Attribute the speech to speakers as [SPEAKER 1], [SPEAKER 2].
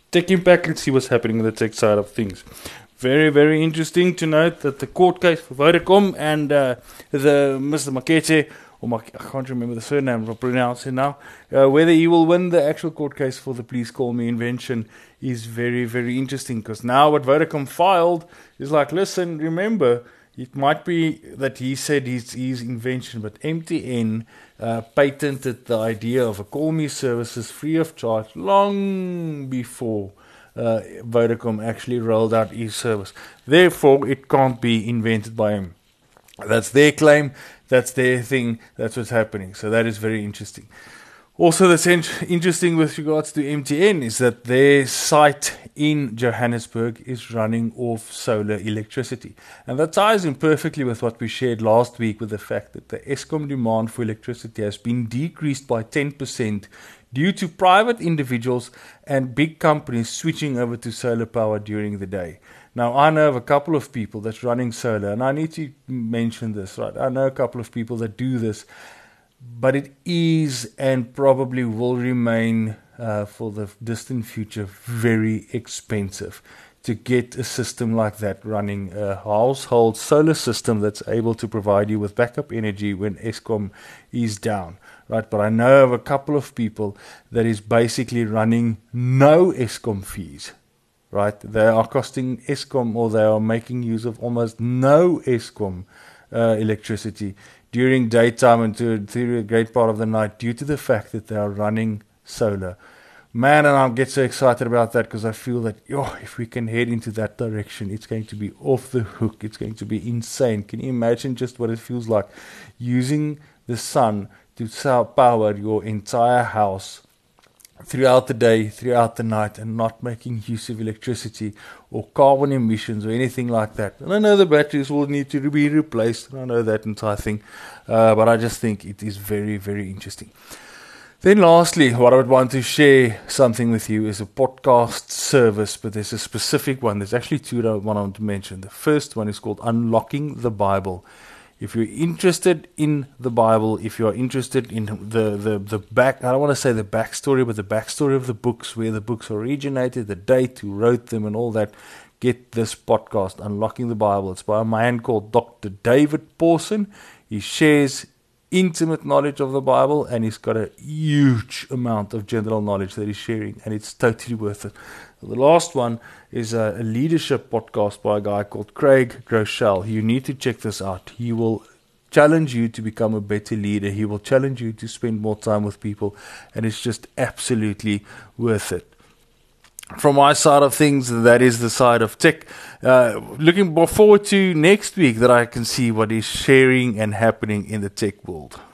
[SPEAKER 1] Tech Impact. Let's see what's happening on the tech side of things. Very, very interesting to note that the court case for Vodacom and the Mr. Makete, I can't remember the surname, I'll pronounce it now, whether he will win the actual court case for the Please Call Me invention is very, very interesting, because now what Vodacom filed is like, listen, remember, it might be that he said his invention, but MTN patented the idea of a Call Me services free of charge long before Vodacom actually rolled out his service. Therefore, it can't be invented by him. That's their claim, that's their thing, that's what's happening. So that is very interesting. Also, that's interesting with regards to MTN is that their site in Johannesburg is running off solar electricity. And that ties in perfectly with what we shared last week with the fact that the Eskom demand for electricity has been decreased by 10% due to private individuals and big companies switching over to solar power during the day. Now, I know of a couple of people that's running solar, and I need to mention this, right? I know a couple of people that do this, but it is and probably will remain for the distant future very expensive to get a system like that running, a household solar system that's able to provide you with backup energy when Eskom is down, right? But I know of a couple of people that is basically running no Eskom fees. Right, they are costing Eskom, or they are making use of almost no Eskom electricity during daytime and through a great part of the night due to the fact that they are running solar. Man, and I get so excited about that because I feel that, if we can head into that direction, it's going to be off the hook. It's going to be insane. Can you imagine just what it feels like using the sun to power your entire house throughout the day, throughout the night, and not making use of electricity or carbon emissions or anything like that? And I know the batteries will need to be replaced, and I know that entire thing, but I just think it is very, very interesting. Then lastly, what I would want to share something with you is a podcast service, but there's a specific one. There's actually two that I want to mention. The first one is called Unlocking the Bible. If you're interested in the Bible, if you're interested in the back, I don't want to say the backstory, but the backstory of the books, where the books originated, the date, who wrote them and all that, get this podcast, Unlocking the Bible. It's by a man called Dr. David Pawson. He shares intimate knowledge of the Bible, and he's got a huge amount of general knowledge that he's sharing, and it's totally worth it. The last one is a leadership podcast by a guy called Craig Groeschel. You need to check this out. He will challenge you to become a better leader. He will challenge you to spend more time with people, and it's just absolutely worth it. From my side of things, that is the side of tech. Looking forward to next week that I can see what is sharing and happening in the tech world.